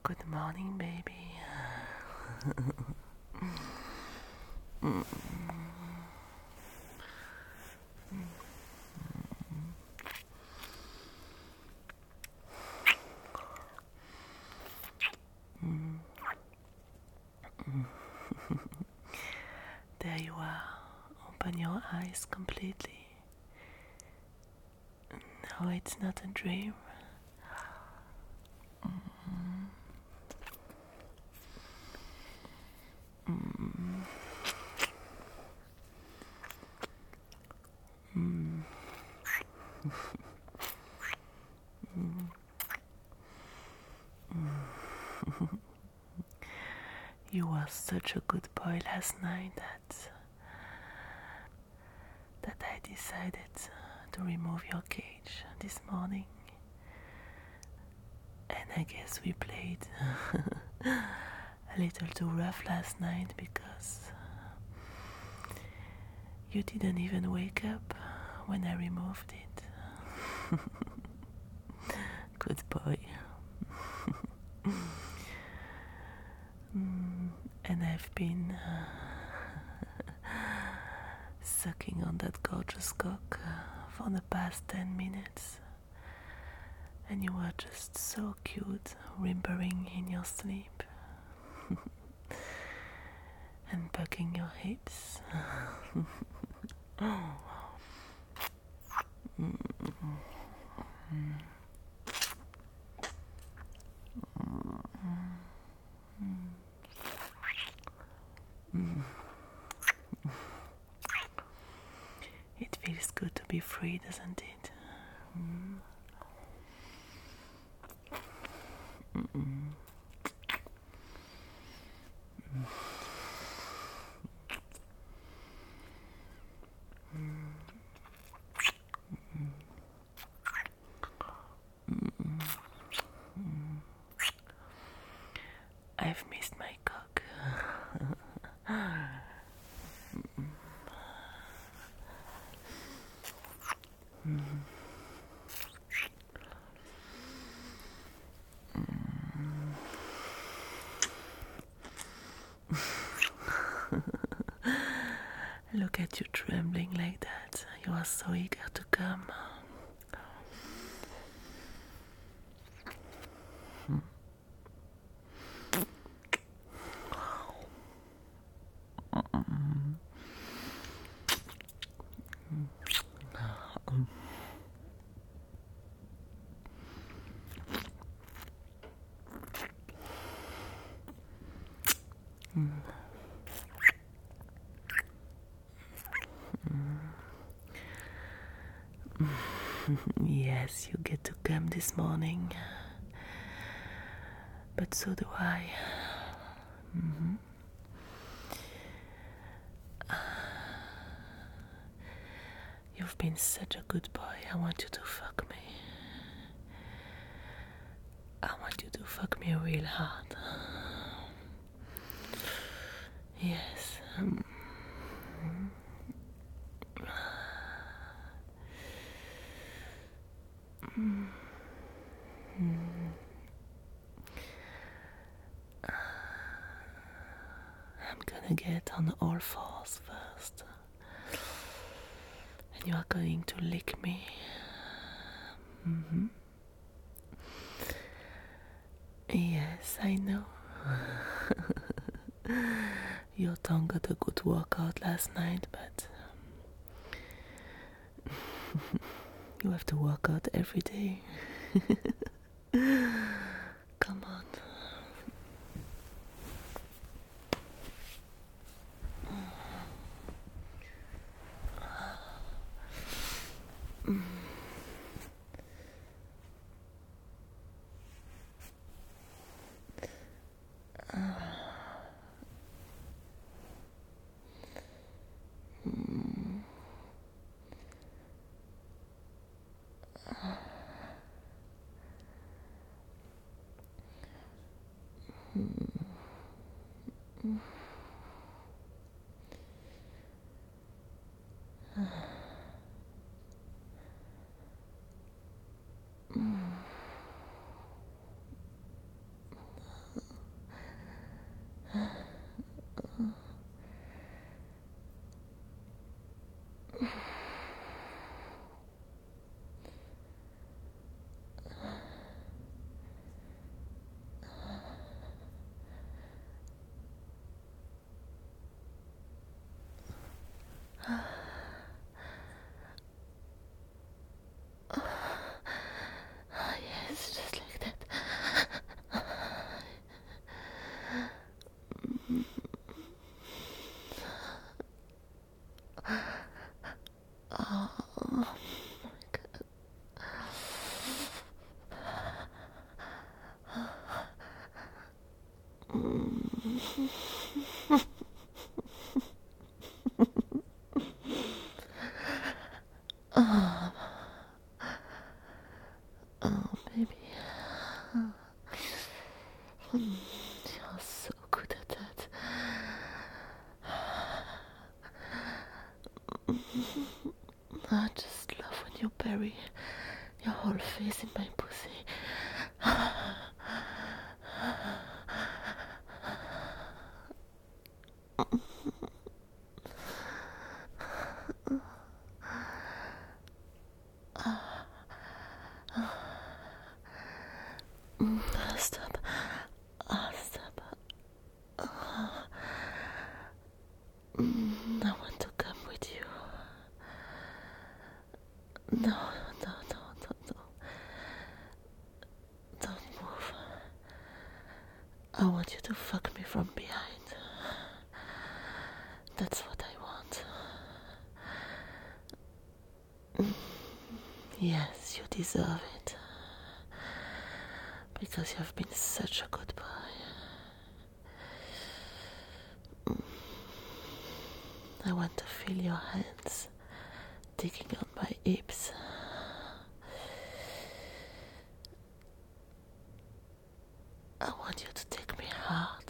Good morning, baby. There you are. Open your eyes completely. No, it's not a dream. You were such a good boy last night that I decided to remove your cage this morning. And I guess we played a little too rough last night because you didn't even wake up when I removed it. Good boy. And I've been sucking on that gorgeous cock for the past 10 minutes. And you were just so cute, whimpering in your sleep. And bucking your hips. It feels good to be free, doesn't it? I've missed my cock. Look at you trembling like that. You are so eager to come. Yes, you get to come this morning. But so do I. You've been such a good boy. I want you to fuck me. I want you to fuck me real hard. Yes. I'm gonna get on all fours first. And you are going to lick me. Yes, I know. Your tongue got a good workout last night, but you have to work out every day. Come on. Yes, just like that. Oh my God. Oh, baby. You're so good at that. I just love when you bury your whole face in my pussy. Stop. Stop. I want to come with you. No, no, no, no, no. Don't move. I want you to fuck me from behind. That's what I want. Yes, you deserve it. Because you have been such a good boy. I want to feel your hands digging on my hips. I want you to take me hard.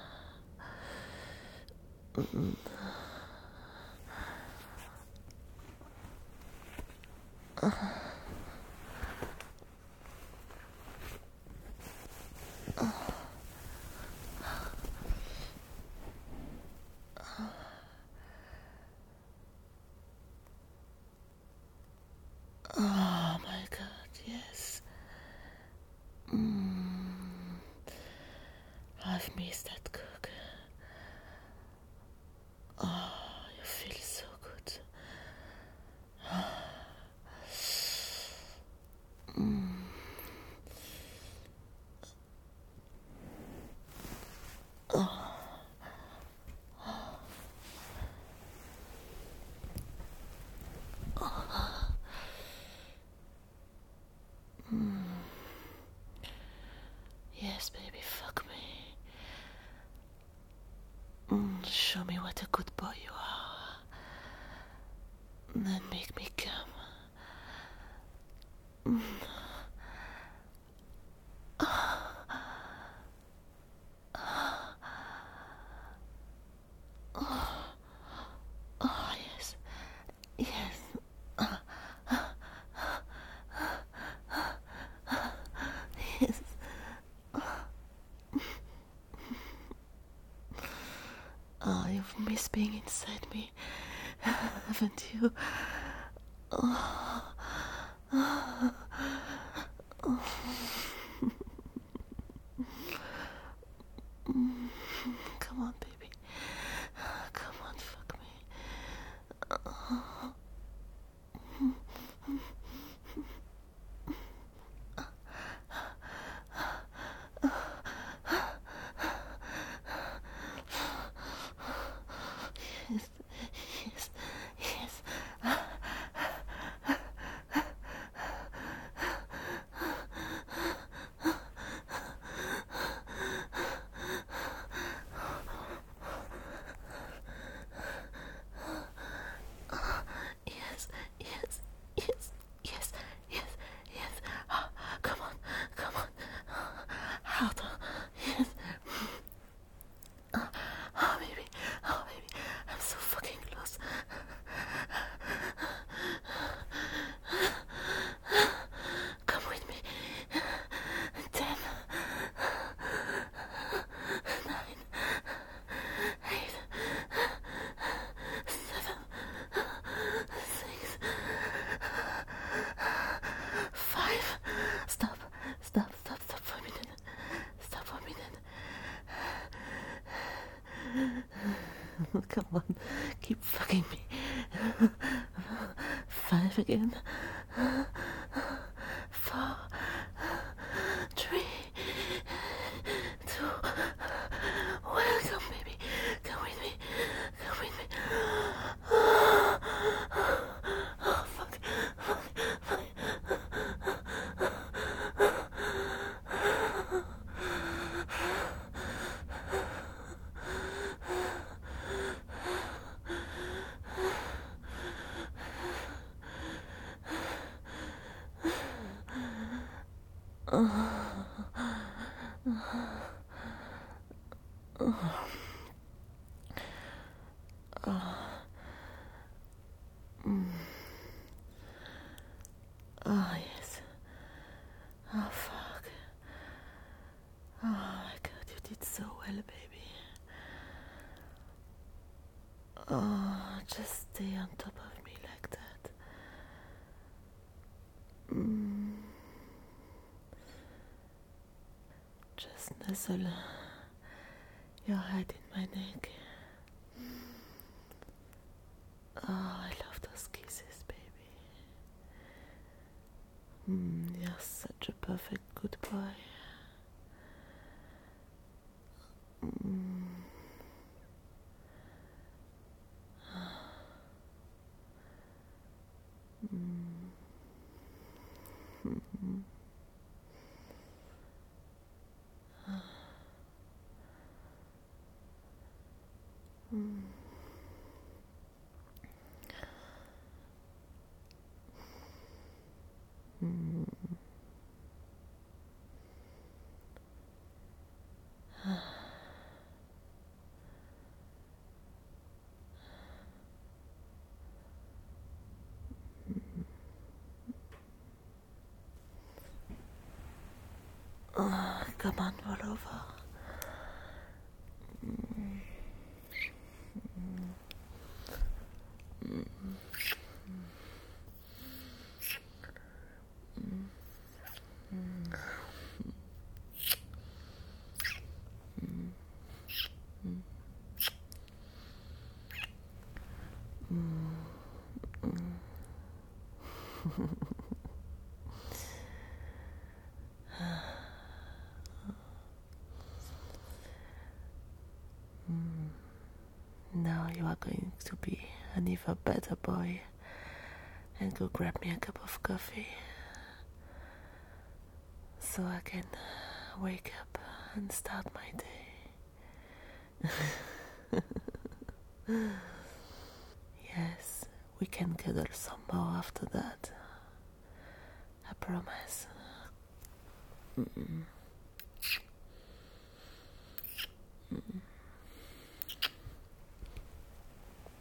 Oh my God, yes. I've missed that cook. Oh, you feel so good. Yes, baby, fuck me. Show me what a good boy you are. Then make me come. Oh, yes. Yes. Yes. Oh, you've missed being inside me, haven't you? Come on, baby. Come on, fuck me. Yes, yes, yes. Yes, yes, yes, yes, yes, yes. Come on, come on. Harder. Yes. Oh, baby. Oh, baby. I'm so fucking close. Come with me. 10, 9, 8, 7, 6, 5. Stop. Stop. Stop. Stop for a minute. Stop for a minute. Come on. Keep fucking me. again. 4, 3, 2. Welcome, baby. Come with me. Come with me. Oh, fuck. Oh, yes. Oh, fuck. Oh, my God, you did so well, baby. Oh, just stay on top of me like that. Just nuzzle your head in my neck. Oh, I love those kisses, baby. You're such a perfect good boy. Come on, roll over. Now you are going to be an even better boy and go grab me a cup of coffee so I can wake up and start my day. Yes, we can cuddle some more after that. I promise.